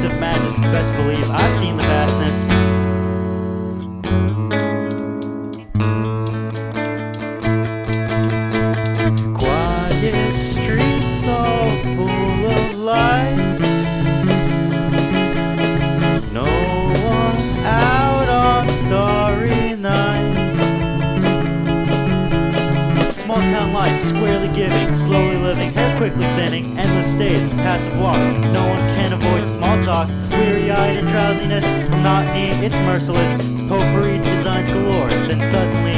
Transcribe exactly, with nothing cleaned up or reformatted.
of madness, best believe I've seen the vastness. Quiet streets all full of light, no one out on starry night. Small town life, squarely giving, slowly living, hair quickly thinning, endless days, passive walks, no one can avoid small talk, weary-eyed and drowsiness, monotony, it's merciless, potpourri designs galore, then suddenly